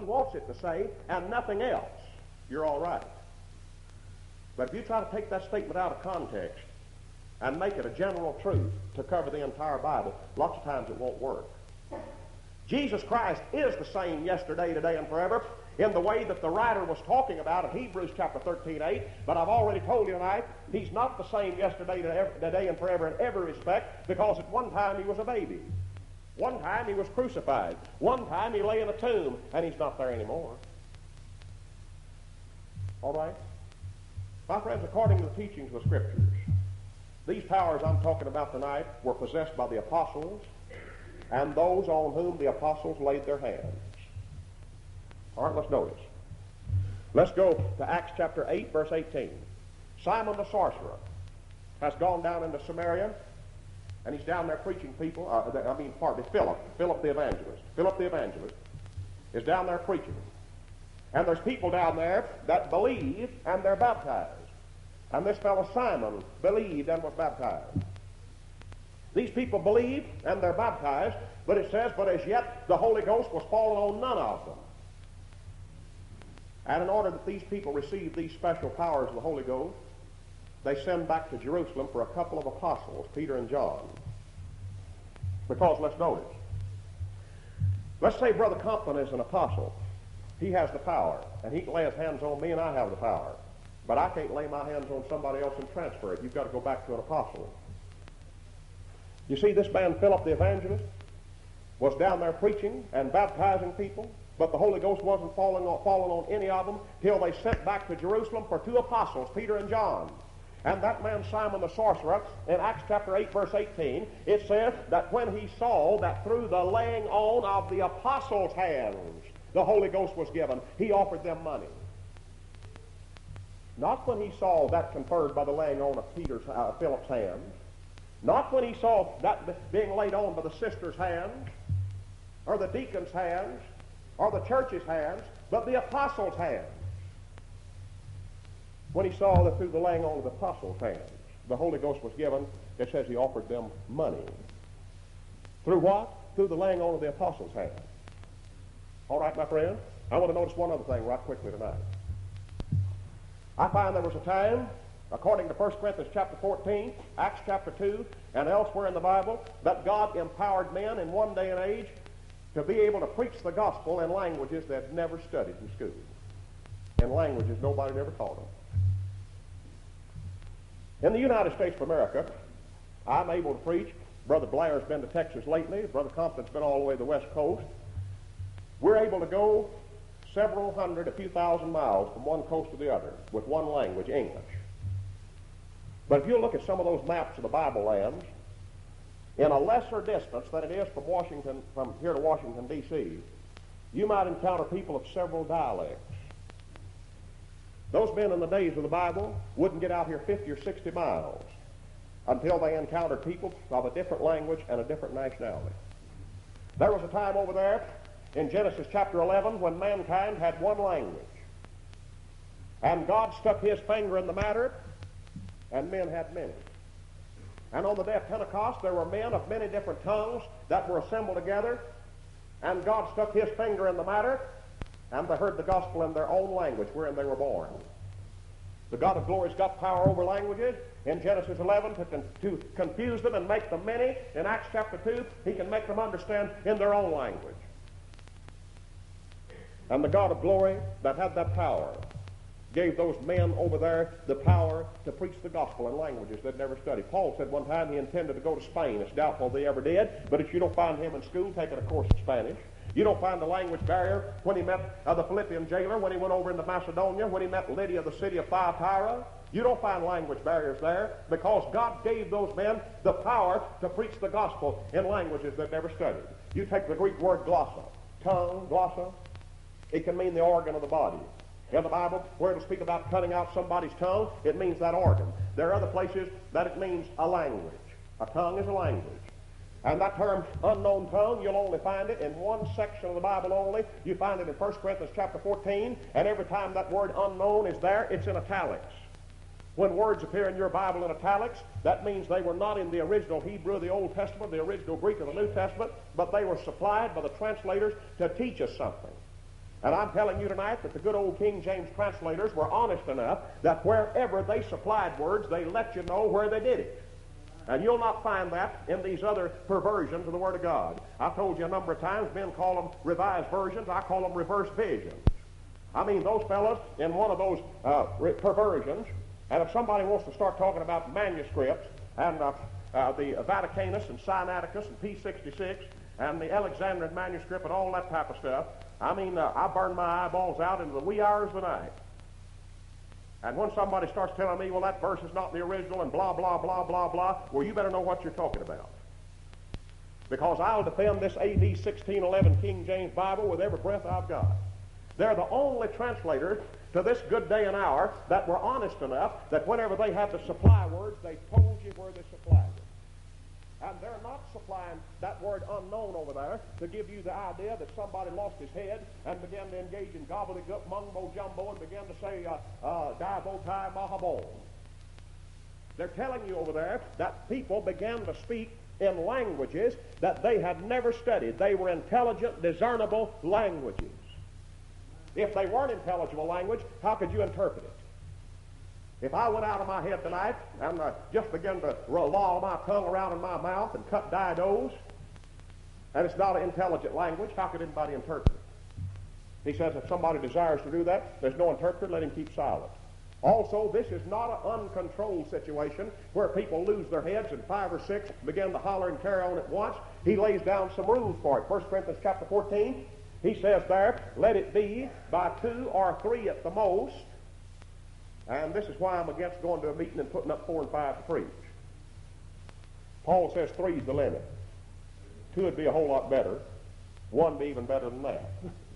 wants it to say and nothing else, you're all right. But if you try to take that statement out of context and make it a general truth to cover the entire Bible, lots of times it won't work. Jesus Christ is the same yesterday, today, and forever in the way that the writer was talking about in Hebrews chapter 13:8. But I've already told you tonight, he's not the same yesterday, today, and forever in every respect, because at one time he was a baby. One time he was crucified. One time he lay in a tomb, and he's not there anymore. All right? My friends, according to the teachings of the Scriptures, these powers I'm talking about tonight were possessed by the apostles and those on whom the apostles laid their hands. All right, let's notice. Let's go to Acts chapter 8, verse 18. Simon the sorcerer has gone down into Samaria, and he's down there preaching people. Philip the evangelist. Philip the evangelist is down there preaching. And there's people down there that believe and they're baptized. And this fellow Simon believed and was baptized. These people believe and they're baptized, but it says, but as yet the Holy Ghost was fallen on none of them. And in order that these people receive these special powers of the Holy Ghost, they send back to Jerusalem for a couple of apostles, Peter and John. Because let's notice. Let's say Brother Compton is an apostle. He has the power, and he can lay his hands on me, and I have the power. But I can't lay my hands on somebody else and transfer it. You've got to go back to an apostle. You see, this man Philip the evangelist was down there preaching and baptizing people, but the Holy Ghost wasn't falling on any of them till they sent back to Jerusalem for two apostles, Peter and John. And that man Simon the sorcerer, in Acts chapter 8, verse 18, it says that when he saw that through the laying on of the apostles' hands the Holy Ghost was given, he offered them money. Not when he saw that conferred by the laying on of Philip's hands. Not when he saw that being laid on by the sister's hands, or the deacon's hands, or the church's hands, but the apostles' hands. When he saw that through the laying on of the apostles' hands the Holy Ghost was given, it says he offered them money. Through what? Through the laying on of the apostles' hands. All right, my friend, I want to notice one other thing right quickly tonight. I find there was a time, according to 1 Corinthians chapter 14, Acts chapter 2, and elsewhere in the Bible, that God empowered men in one day and age to be able to preach the gospel in languages they had never studied in school, in languages nobody had ever taught them. In the United States of America, I'm able to preach. Brother Blair's been to Texas lately. Brother Compton's been all the way to the West Coast. We're able to go several hundred, a few thousand miles from one coast to the other with one language, English. But if you look at some of those maps of the Bible lands, in a lesser distance than it is from here to Washington, D.C., you might encounter people of several dialects. Those men in the days of the Bible wouldn't get out here 50 or 60 miles until they encountered people of a different language and a different nationality. There was a time over there in Genesis chapter 11 when mankind had one language. And God stuck his finger in the matter, and men had many. And on the day of Pentecost, there were men of many different tongues that were assembled together, and God stuck his finger in the matter, and they heard the gospel in their own language wherein they were born. The God of glory's got power over languages. In Genesis 11, to confuse them and make them many. In Acts chapter 2, he can make them understand in their own language. And the God of glory that had that power gave those men over there the power to preach the gospel in languages they'd never studied. Paul said one time he intended to go to Spain. It's doubtful they ever did, but if you don't find him in school taking a course of Spanish, you don't find the language barrier when he met the Philippian jailer, when he went over into Macedonia, when he met Lydia, the city of Thyatira. You don't find language barriers there because God gave those men the power to preach the gospel in languages they've never studied. You take the Greek word glossa, tongue, glossa. It can mean the organ of the body. In the Bible, where it'll speak about cutting out somebody's tongue, it means that organ. There are other places that it means a language. A tongue is a language. And that term, unknown tongue, you'll only find it in one section of the Bible only. You find it in 1 Corinthians chapter 14, and every time that word unknown is there, it's in italics. When words appear in your Bible in italics, that means they were not in the original Hebrew of the Old Testament, the original Greek of the New Testament, but they were supplied by the translators to teach us something. And I'm telling you tonight that the good old King James translators were honest enough that wherever they supplied words, they let you know where they did it. And you'll not find that in these other perversions of the Word of God. I've told you a number of times, men call them revised versions. I call them reverse visions. I mean, those fellows in one of those perversions, and if somebody wants to start talking about manuscripts and the Vaticanus and Sinaiticus and P66 and the Alexandrian manuscript and all that type of stuff, I mean, I burn my eyeballs out into the wee hours of the night. And when somebody starts telling me, well, that verse is not the original and blah, blah, blah, blah, blah, well, you better know what you're talking about. Because I'll defend this AD 1611 King James Bible with every breath I've got. They're the only translators to this good day and hour that were honest enough that whenever they had to supply words, they told you where they supplied it. And they're not supplying that word unknown over there to give you the idea that somebody lost his head and began to engage in gobbledygook, mumbo jumbo, and began to say, diabo tai mahabo. They're telling you over there that people began to speak in languages that they had never studied. They were intelligent, discernible languages. If they weren't intelligible language, how could you interpret it? If I went out of my head tonight and just began to loll my tongue around in my mouth and cut didos, and it's not an intelligent language, how could anybody interpret it? He says if somebody desires to do that, there's no interpreter, let him keep silent. Also, this is not an uncontrolled situation where people lose their heads and 5 or 6 begin to holler and carry on at once. He lays down some rules for it. 1 Corinthians chapter 14, he says there, let it be by 2 or 3 at the most. And this is why I'm against going to a meeting and putting up 4 and 5 to preach. Paul says 3 is the limit. 2 would be a whole lot better. 1 would be even better than that.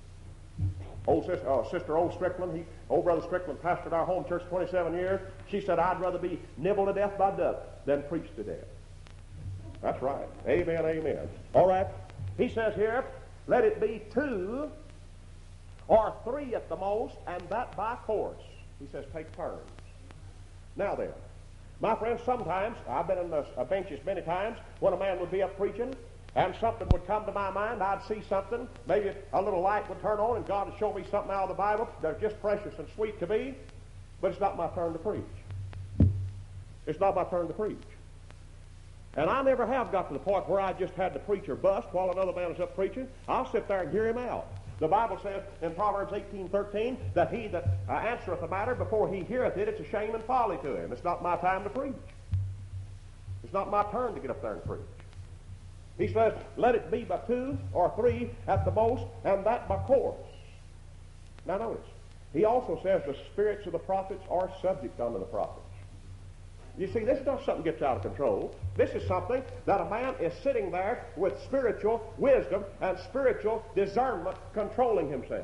Sister Old Strickland, old Brother Strickland pastored our home church 27 years. She said, I'd rather be nibbled to death by ducks than preached to death. That's right. Amen, amen. All right. He says here, let it be 2 or 3 at the most, and that by course. He says, take turns. Now then, my friends, sometimes, I've been in the benches many times, when a man would be up preaching, and something would come to my mind, I'd see something, maybe a little light would turn on, and God would show me something out of the Bible that's just precious and sweet to me, but it's not my turn to preach. It's not my turn to preach. And I never have got to the point where I just had the preacher bust while another man is up preaching. I'll sit there and hear him out. The Bible says in Proverbs 18:13 that he that answereth a matter before he heareth it, it's a shame and folly to him. It's not my time to preach. It's not my turn to get up there and preach. He says, let it be by 2 or 3 at the most, and that by course. Now notice, he also says the spirits of the prophets are subject unto the prophets. You see, this is not something that gets out of control. This is something that a man is sitting there with spiritual wisdom and spiritual discernment controlling himself.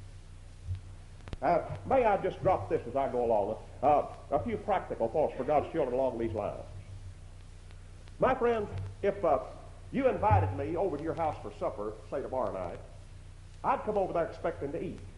May I just drop this as I go along? A few practical thoughts for God's children along these lines. My friends, if you invited me over to your house for supper, say tomorrow night, I'd come over there expecting to eat.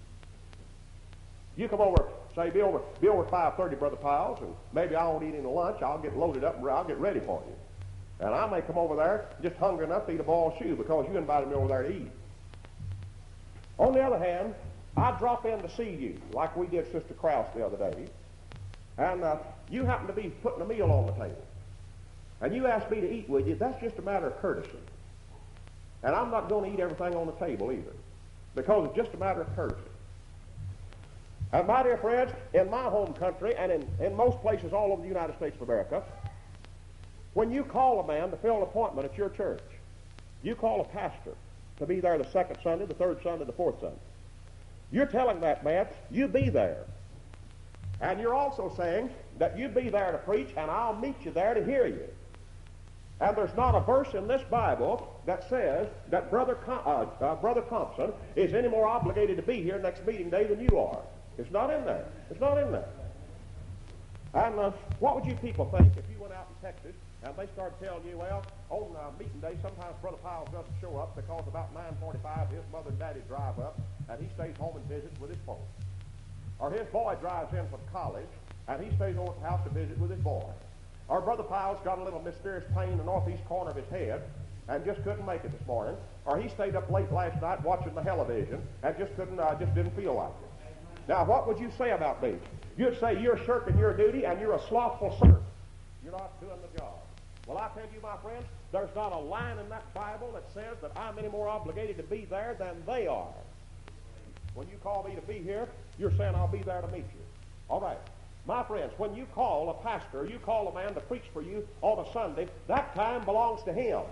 You come over, say, be over at 5:30, Brother Piles, and maybe I won't eat any lunch. I'll get loaded up and I'll get ready for you. And I may come over there just hungry enough to eat a boiled shoe because you invited me over there to eat. On the other hand, I'd drop in to see you, like we did Sister Krause the other day, and you happen to be putting a meal on the table. And you ask me to eat with you, that's just a matter of courtesy. And I'm not going to eat everything on the table either, because it's just a matter of courtesy. And my dear friends, in my home country and in most places all over the United States of America, when you call a man to fill an appointment at your church, you call a pastor to be there the second Sunday, the third Sunday, the fourth Sunday. You're telling that man, you be there. And you're also saying that you be there to preach and I'll meet you there to hear you. And there's not a verse in this Bible that says that Brother Thompson is any more obligated to be here next meeting day than you are. It's not in there. It's not in there. And what would you people think if you went out in Texas and they started telling you, well, on meeting day, sometimes Brother Piles doesn't show up because about 9:45 his mother and daddy drive up and he stays home and visits with his folks. Or his boy drives in from college and he stays over at the house to visit with his boy. Or Brother Piles got a little mysterious pain in the northeast corner of his head and just couldn't make it this morning, or he stayed up late last night watching the television and just didn't feel like it. Now, what would you say about me? You'd say you're shirking your duty and you're a slothful servant. You're not doing the job. Well, I tell you, my friends, there's not a line in that Bible that says that I'm any more obligated to be there than they are. When you call me to be here, you're saying I'll be there to meet you. All right. My friends, when you call a pastor, you call a man to preach for you on a Sunday, that time belongs to him.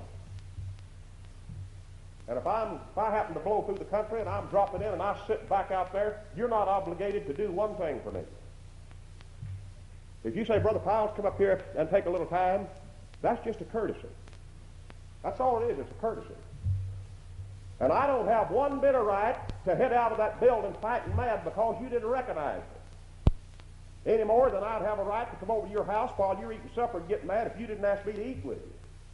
And if I happen to blow through the country and I'm dropping in and I sit back out there, you're not obligated to do one thing for me. If you say, Brother Piles, come up here and take a little time, that's just a courtesy. That's all it is. It's a courtesy. And I don't have one bit of right to head out of that building fighting mad because you didn't recognize me. Any more than I'd have a right to come over to your house while you're eating supper and get mad if you didn't ask me to eat with you.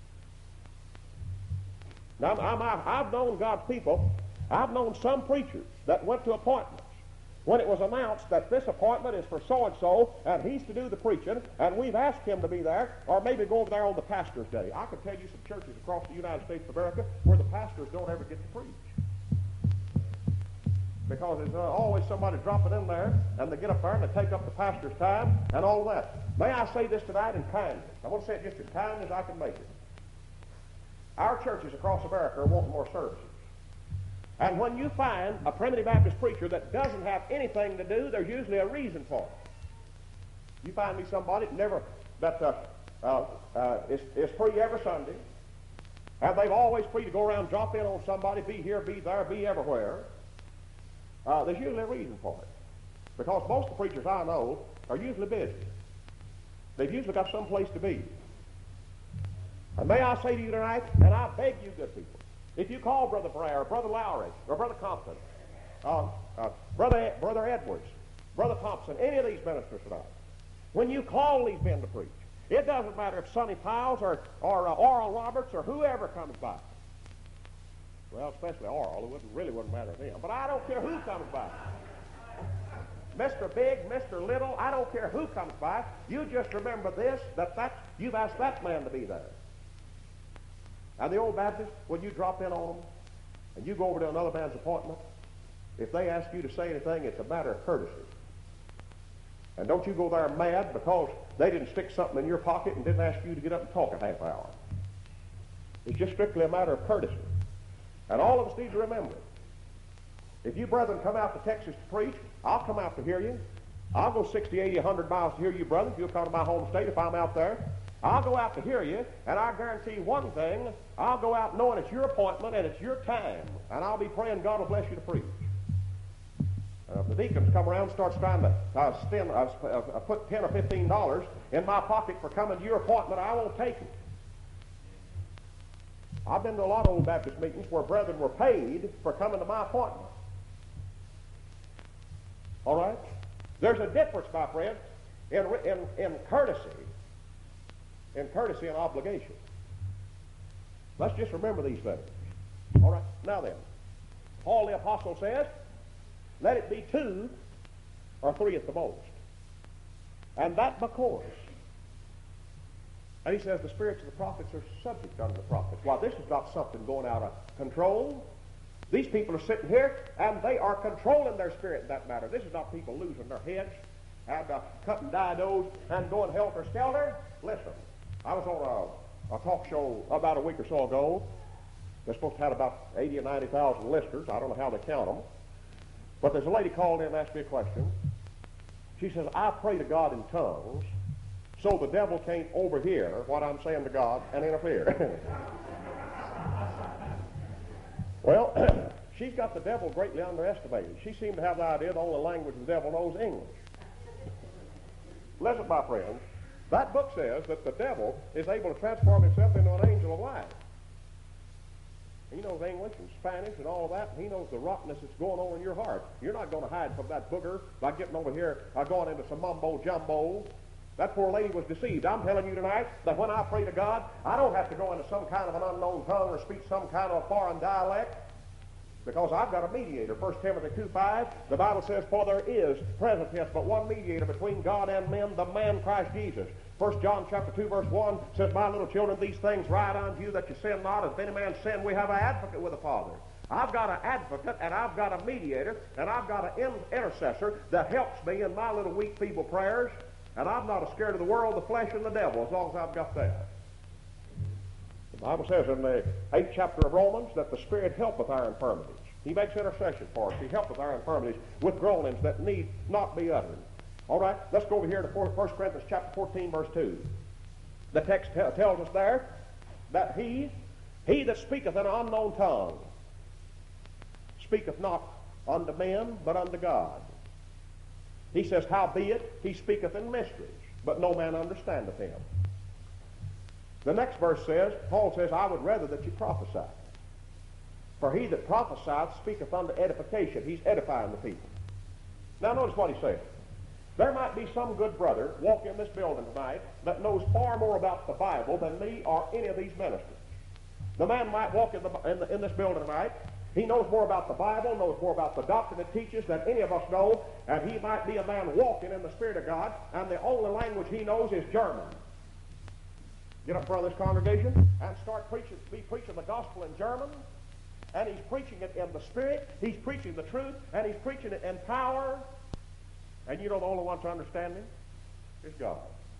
Now, I've known God's people. I've known some preachers that went to appointments when it was announced that this appointment is for so-and-so, and he's to do the preaching, and we've asked him to be there, or maybe go over there on the pastor's day. I could tell you some churches across the United States of America where the pastors don't ever get to preach. Because there's always somebody dropping in there, and they get up there and they take up the pastor's time and all that. May I say this tonight in kindness? I want to say it just as kind as I can make it. Our churches across America are wanting more services. And when you find a primitive Baptist preacher that doesn't have anything to do, there's usually a reason for it. You find me somebody that is free every Sunday, and they've always free to go around, drop in on somebody, be here, be there, be everywhere. There's usually a reason for it. Because most of the preachers I know are usually busy. They've usually got some place to be. And may I say to you tonight, and I beg you good people, if you call Brother Breyer, or Brother Lowry, or Brother Compton, Brother Edwards, Brother Thompson, any of these ministers tonight, when you call these men to preach, it doesn't matter if Sonny Piles or Oral Roberts or whoever comes by. Well, especially Oral, it really wouldn't matter to him. But I don't care who comes by. Mr. Big, Mr. Little, I don't care who comes by. You just remember this, you've asked that man to be there. Now, the old Baptists, when you drop in on them and you go over to another man's appointment, if they ask you to say anything, it's a matter of courtesy. And don't you go there mad because they didn't stick something in your pocket and didn't ask you to get up and talk a half hour. It's just strictly a matter of courtesy. And all of us need to remember it. If you brethren come out to Texas to preach, I'll come out to hear you. I'll go 60, 80, 100 miles to hear you, brother, if you'll come to my home state if I'm out there. I'll go out to hear you, and I guarantee one thing, I'll go out knowing it's your appointment and it's your time, and I'll be praying God will bless you to preach. If the deacons come around and starts trying to put $10 or $15 in my pocket for coming to your appointment, I won't take it. I've been to a lot of old Baptist meetings where brethren were paid for coming to my appointment. All right? There's a difference, my friend, in courtesy. In courtesy and obligation. Let's just remember these things. All right, now then, Paul the Apostle says, let it be 2 or 3 at the most. And that because. And he says the spirits of the prophets are subject unto the prophets. Well, this is not something going out of control. These people are sitting here, and they are controlling their spirit in that matter. This is not people losing their heads and cutting didos and going helter-skelter. Listen. I was on a talk show about a week or so ago. They're supposed to have about 80 or 90,000 listeners. I don't know how they count them. But there's a lady called in and asked me a question. She says, I pray to God in tongues so the devil can't overhear what I'm saying to God and interfere. Well, she's got the devil greatly underestimated. She seemed to have the idea the only language the devil knows is English. Listen, my friends. That book says that the devil is able to transform himself into an angel of light. He knows English and Spanish and all of that, and he knows the rottenness that's going on in your heart. You're not going to hide from that booger by getting over here going into some mumbo-jumbo. That poor lady was deceived. I'm telling you tonight that when I pray to God, I don't have to go into some kind of an unknown tongue or speak some kind of a foreign dialect. Because I've got a mediator. 1 Timothy 2:5, the Bible says, for there is present tense but one mediator between God and men, the man Christ Jesus. 1 John chapter 2 verse 1 says, My little children, these things write unto you that you sin not. If any man sin, we have an advocate with the Father. I've got an advocate, and I've got a mediator, and I've got an intercessor that helps me in my little weak, feeble prayers, and I'm not scared of the world, the flesh, and the devil as long as I've got that. The Bible says in the 8th chapter of Romans that the Spirit helpeth our infirmities. He makes intercession for us. He helpeth our infirmities with groanings that need not be uttered. All right, let's go over here to 1 Corinthians chapter 14, verse 2. The text tells us there that he that speaketh in an unknown tongue speaketh not unto men, but unto God. He says, Howbeit he speaketh in mysteries, but no man understandeth him. The next verse says, Paul says, I would rather that you prophesy. For he that prophesieth speaketh unto edification. He's edifying the people. Now notice what he says. There might be some good brother walking in this building tonight that knows far more about the Bible than me or any of these ministers. The man might walk in this building tonight. He knows more about the Bible, knows more about the doctrine it teaches than any of us know, and he might be a man walking in the Spirit of God, and the only language he knows is German. Get up in front of this congregation and start preaching the gospel in German, and he's preaching it in the Spirit, he's preaching the truth, and he's preaching it in power, and you know the only one to understand him is God.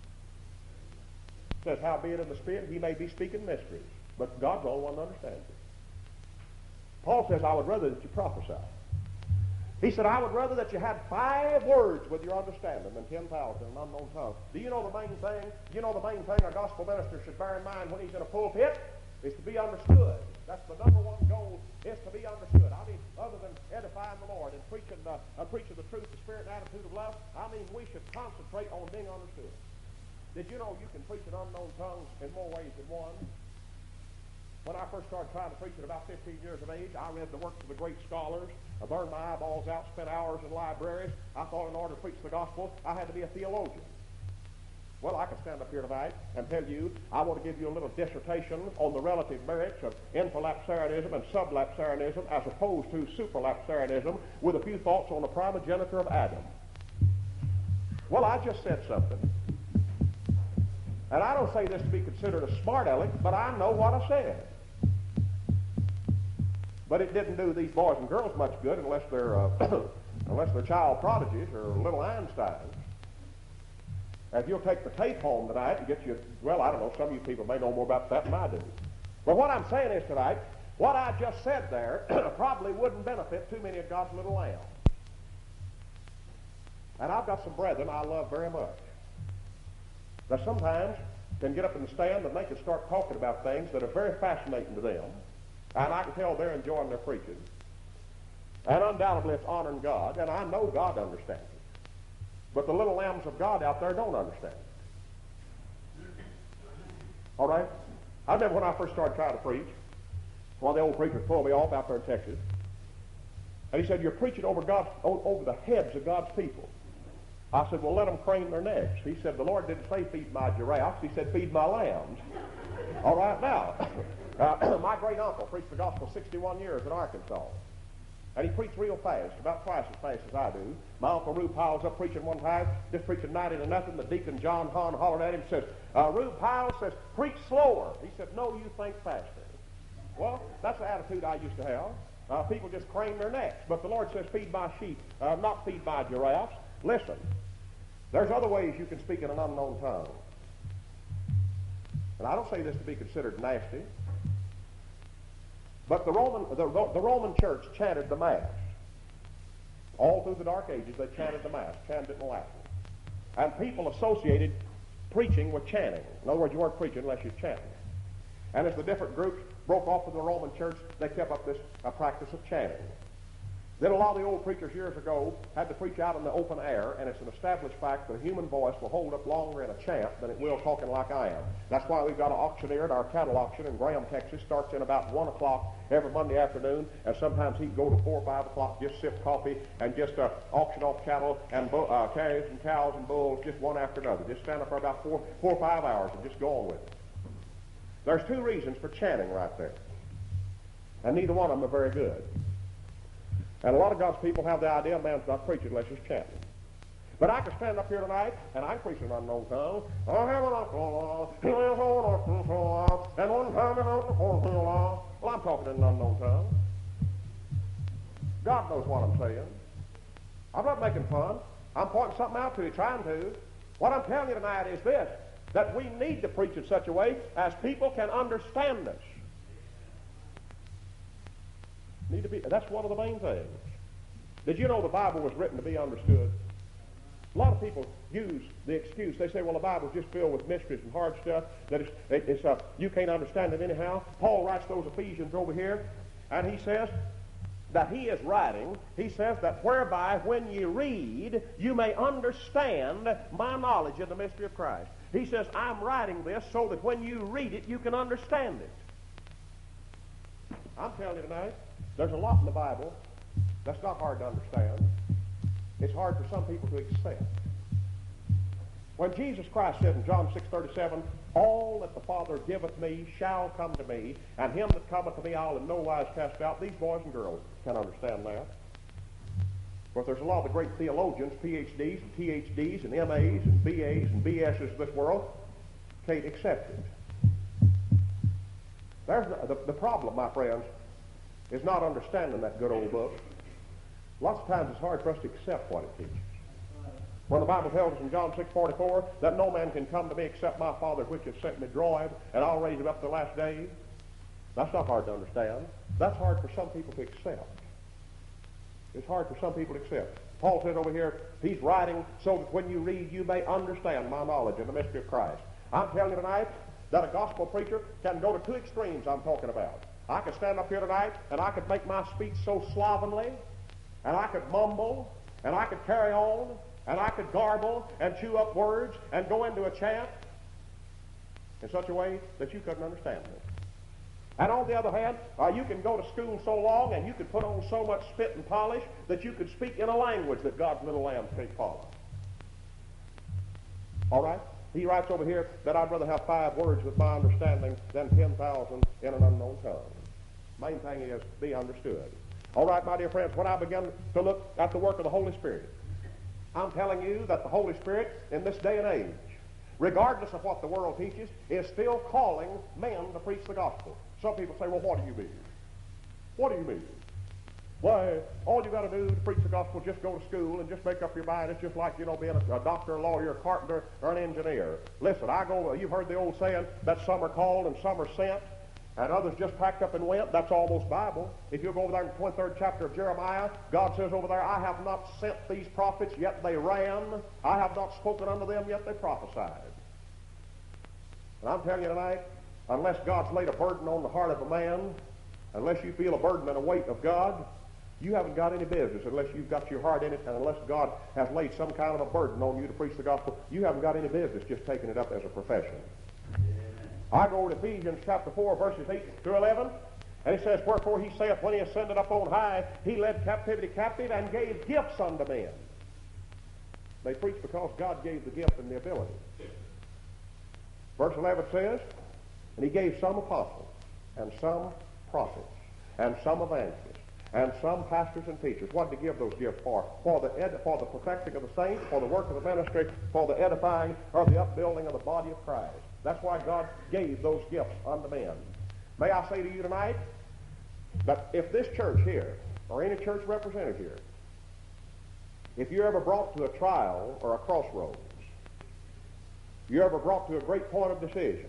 It says, Howbeit in the Spirit he may be speaking mysteries, but God's the only one to understand it. Paul says, I would rather that you prophesy. He said, I would rather that you had 5 words with your understanding than 10,000 in an unknown tongue. Do you know the main thing? You know the main thing a gospel minister should bear in mind when he's in a pulpit is to be understood. That's the number one goal, is to be understood. I mean, other than edifying the Lord and preaching the truth, the spirit and attitude of love, I mean, we should concentrate on being understood. Did you know you can preach in unknown tongues in more ways than one? When I first started trying to preach at about 15 years of age, I read the works of the great scholars. I burned my eyeballs out, spent hours in libraries. I thought in order to preach the gospel, I had to be a theologian. Well, I can stand up here tonight and tell you, I want to give you a little dissertation on the relative merits of infralapsarianism and sublapsarianism as opposed to supralapsarianism with a few thoughts on the primogeniture of Adam. Well, I just said something. And I don't say this to be considered a smart aleck, but I know what I said. But it didn't do these boys and girls much good unless they're child prodigies or little Einsteins. If you'll take the tape home tonight and get you, well, I don't know, some of you people may know more about that than I do. But what I'm saying is tonight, what I just said there probably wouldn't benefit too many of God's little lambs. And I've got some brethren I love very much that sometimes can get up in the stand and they can start talking about things that are very fascinating to them. And I can tell they're enjoying their preaching. And undoubtedly it's honoring God, and I know God understands it. But the little lambs of God out there don't understand it. All right? I remember when I first started trying to preach, one of the old preachers pulled me off out there in Texas. And he said, you're preaching over the heads of God's people. I said, well, let them crane their necks. He said, the Lord didn't say feed my giraffes. He said, feed my lambs. All right, now, my great uncle preached the gospel 61 years in Arkansas. And he preached real fast, about twice as fast as I do. My Uncle Rube Powell's up preaching one time, just preaching 90 to nothing. The deacon John Hahn hollered at him and says, Rube Powell says, preach slower. He said, no, you think faster. Well, that's the attitude I used to have. People just crane their necks. But the Lord says, feed my sheep, not feed my giraffes. Listen, there's other ways you can speak in an unknown tongue. And I don't say this to be considered nasty, but the Roman church chanted the Mass. All through the Dark Ages, they chanted the Mass, chanted it in Latin. And people associated preaching with chanting. In other words, you weren't preaching unless you chanted. And as the different groups broke off from the Roman church, they kept up this practice of chanting. Then a lot of the old preachers years ago had to preach out in the open air, and it's an established fact that a human voice will hold up longer in a chant than it will talking like I am. That's why we've got an auctioneer at our cattle auction in Graham, Texas. Starts in about 1 o'clock every Monday afternoon, and sometimes he'd go to 4 or 5 o'clock, just sip coffee, and just auction off cattle and calves and cows and bulls, just one after another. Just stand up for about 4 or 5 hours and just go on with it. There's 2 reasons for chanting right there, and neither one of them are very good. And a lot of God's people have the idea a man's not preaching unless he's chanting. But I could stand up here tonight, and I preach an unknown tongue. And one time, well, I'm talking in an unknown tongue. God knows what I'm saying. I'm not making fun. I'm pointing something out to you, trying to. What I'm telling you tonight is this, that we need to preach in such a way as people can understand us. That's one of the main things. Did you know the Bible was written to be understood? A lot of people use the excuse. They say, well, the Bible's just filled with mysteries and hard stuff, that you can't understand it anyhow. Paul writes those Ephesians over here, and he says that he is writing, he says that whereby when you read, you may understand my knowledge in the mystery of Christ. He says, I'm writing this so that when you read it, you can understand it. I'm telling you tonight, there's a lot in the Bible that's not hard to understand. It's hard for some people to accept. When Jesus Christ said in John 6:37, all that the Father giveth me shall come to me, and him that cometh to me I'll in no wise cast out. These boys and girls can understand that. But there's a lot of the great theologians, PhDs and THDs and MAs and BAs and BSs of this world can't accept it. The problem, my friends, is not understanding that good old book. Lots of times it's hard for us to accept what it teaches. When the Bible tells us in John 6:44 that no man can come to me except my Father which has sent me draw him, and I'll raise him up the last day, that's not hard to understand. That's hard for some people to accept. It's hard for some people to accept. Paul says over here, he's writing so that when you read, you may understand my knowledge in the mystery of Christ. I'm telling you tonight that a gospel preacher can go to two extremes I'm talking about. I could stand up here tonight, and I could make my speech so slovenly, and I could mumble, and I could carry on, and I could garble and chew up words and go into a chant in such a way that you couldn't understand it. And on the other hand, you can go to school so long and you could put on so much spit and polish that you could speak in a language that God's little lambs can't follow. All right? He writes over here that I'd rather have 5 words with my understanding than 10,000 in an unknown tongue. Main thing is be understood. All right, my dear friends, when I begin to look at the work of the Holy Spirit, I'm telling you that the Holy Spirit in this day and age, regardless of what the world teaches, is still calling men to preach the gospel. Some people say, well, what do you mean? What do you mean? Why, all you got to do to preach the gospel is just go to school and just make up your mind. It's just like, being a doctor, a lawyer, a carpenter, or an engineer. Listen, you've heard the old saying that some are called and some are sent, and others just packed up and went. That's almost Bible. If you go over there in the 23rd chapter of Jeremiah, God says over there, I have not sent these prophets, yet they ran. I have not spoken unto them, yet they prophesied. And I'm telling you tonight, unless God's laid a burden on the heart of a man, unless you feel a burden and a weight of God, you haven't got any business unless you've got your heart in it, and unless God has laid some kind of a burden on you to preach the gospel, you haven't got any business just taking it up as a profession. I go to Ephesians chapter 4, verses 8 through 11, and it says, wherefore he saith, when he ascended up on high, he led captivity captive and gave gifts unto men. They preach because God gave the gift and the ability. Verse 11 says, and he gave some apostles, and some prophets, and some evangelists, and some pastors and teachers. What did he give those gifts for? For the perfecting of the saints, for the work of the ministry, for the edifying or the upbuilding of the body of Christ. That's why God gave those gifts unto men. May I say to you tonight that if this church here, or any church represented here, if you're ever brought to a trial or a crossroads, you're ever brought to a great point of decision,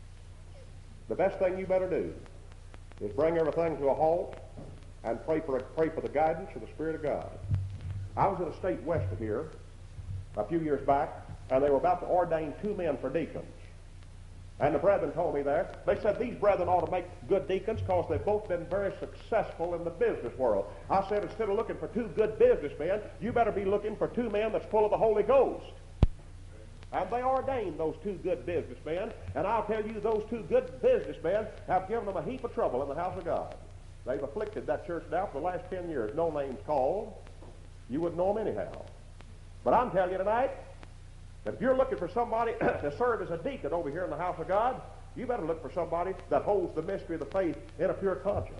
the best thing you better do is bring everything to a halt and pray for the guidance of the Spirit of God. I was in a state west of here a few years back, and they were about to ordain 2 men for deacons. And the brethren told me there, they said these brethren ought to make good deacons because they've both been very successful in the business world. I said, instead of looking for 2 good businessmen, you better be looking for 2 men that's full of the Holy Ghost. And they ordained those 2 good businessmen, and I'll tell you, those 2 good businessmen have given them a heap of trouble in the house of God. They've afflicted that church now for the last 10 years. No names called. You wouldn't know them anyhow. But I'm telling you tonight, that if you're looking for somebody to serve as a deacon over here in the house of God, you better look for somebody that holds the mystery of the faith in a pure conscience.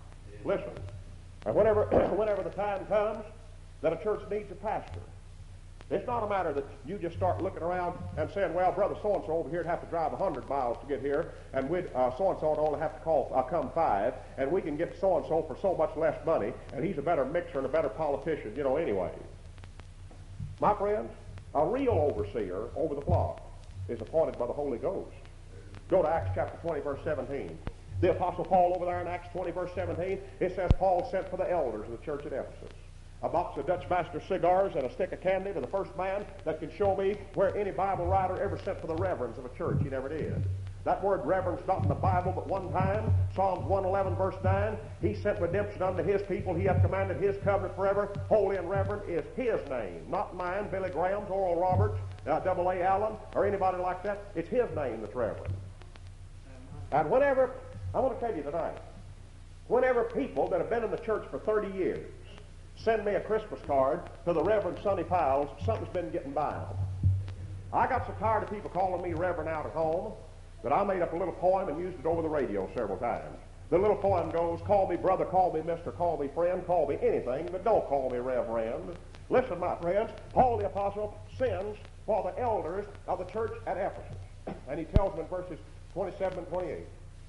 Listen, and whenever the time comes that a church needs a pastor, It's not a matter that you just start looking around and saying, well, brother so-and-so over here would have to drive 100 miles to get here, and so-and-so would only have to come 5, and we can get so-and-so for so much less money, and he's a better mixer and a better politician, anyway. My friends, a real overseer over the flock is appointed by the Holy Ghost. Go to Acts chapter 20, verse 17. The Apostle Paul over there in Acts 20, verse 17, it says Paul sent for the elders of the church at Ephesus. A box of Dutch Master cigars and a stick of candy to the first man that can show me where any Bible writer ever sent for the reverends of a church. He never did. That word reverend's not in the Bible but one time. Psalms 111, verse 9. He sent redemption unto his people. He hath commanded his covenant forever. Holy and reverend is his name, not mine, Billy Graham's, Oral Roberts, A.A. Allen, or anybody like that. It's his name that's reverend. And whenever, I want to tell you tonight, whenever people that have been in the church for 30 years send me a Christmas card to the Reverend Sonny Piles, something's been getting by them. I got so tired of people calling me Reverend out at home that I made up a little poem and used it over the radio several times. The little poem goes, call me brother, call me mister, call me friend, call me anything, but don't call me Reverend. Listen, my friends, Paul the Apostle sends for the elders of the church at Ephesus. And he tells them in verses 27 and 28.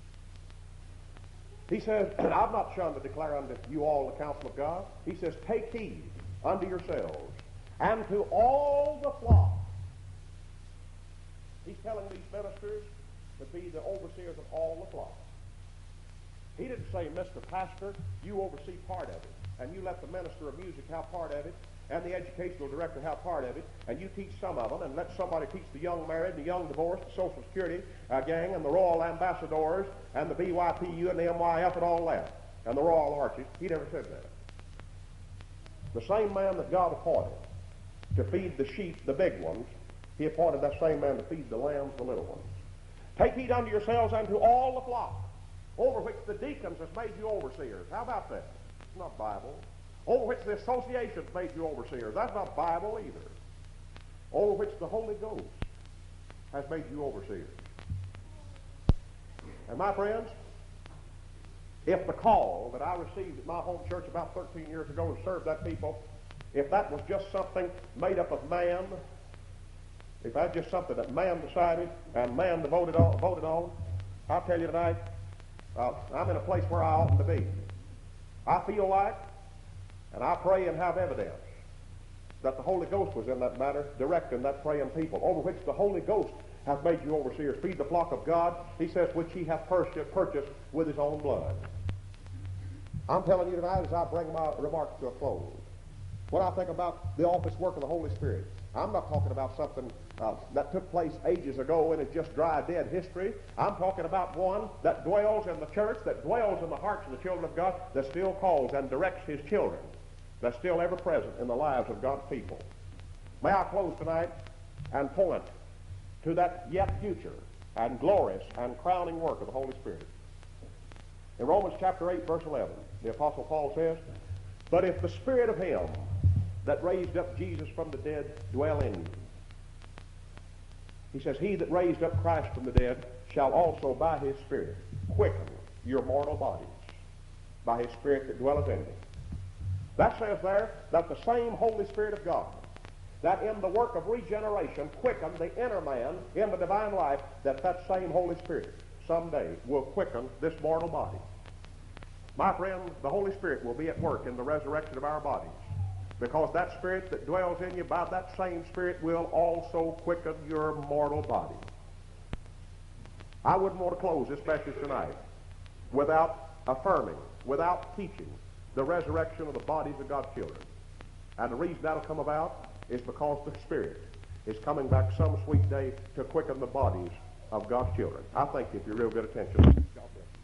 He says, I've not shunned to declare unto you all the counsel of God. He says, take heed unto yourselves and to all the flock. He's telling these ministers to be the overseers of all the flock. He didn't say, Mr. Pastor, you oversee part of it, and you let the minister of music have part of it, and the educational director have part of it, and you teach some of them, and let somebody teach the young married, the young divorced, the Social Security gang, and the Royal Ambassadors, and the BYPU, and the MYF, and all that, and the Royal Arches. He never said that. The same man that God appointed to feed the sheep, the big ones, he appointed that same man to feed the lambs, the little ones. Take heed unto yourselves and to all the flock, over which the deacons has made you overseers. How about that? It's not Bible. Over which the associations made you overseers. That's not Bible either. Over which the Holy Ghost has made you overseers. And my friends, if the call that I received at my home church about 13 years ago to serve that people, if that was just something made up of man, if that's just something that man decided and man voted on, I'll tell you tonight, I'm in a place where I ought to be. I feel like, and I pray and have evidence, that the Holy Ghost was in that matter, directing that praying people, over which the Holy Ghost hath made you overseers. Feed the flock of God, he says, which he hath purchased with his own blood. I'm telling you tonight as I bring my remarks to a close, when I think about the office work of the Holy Spirit, I'm not talking about something that took place ages ago and is just dry, dead history. I'm talking about one that dwells in the church, that dwells in the hearts of the children of God, that still calls and directs his children, that's still ever present in the lives of God's people. May I close tonight and point to that yet future and glorious and crowning work of the Holy Spirit. In Romans chapter 8, verse 11, the Apostle Paul says, but if the Spirit of him that raised up Jesus from the dead dwell in you. He says, he that raised up Christ from the dead shall also by his Spirit quicken your mortal bodies by his Spirit that dwelleth in you. That says there that the same Holy Spirit of God that in the work of regeneration quickened the inner man in the divine life, that same Holy Spirit someday will quicken this mortal body. My friends, the Holy Spirit will be at work in the resurrection of our bodies, because that Spirit that dwells in you, by that same Spirit, will also quicken your mortal body. I wouldn't want to close this message tonight without affirming, without teaching the resurrection of the bodies of God's children. And the reason that'll come about is because the Spirit is coming back some sweet day to quicken the bodies of God's children. I thank you for your real good attention. God bless.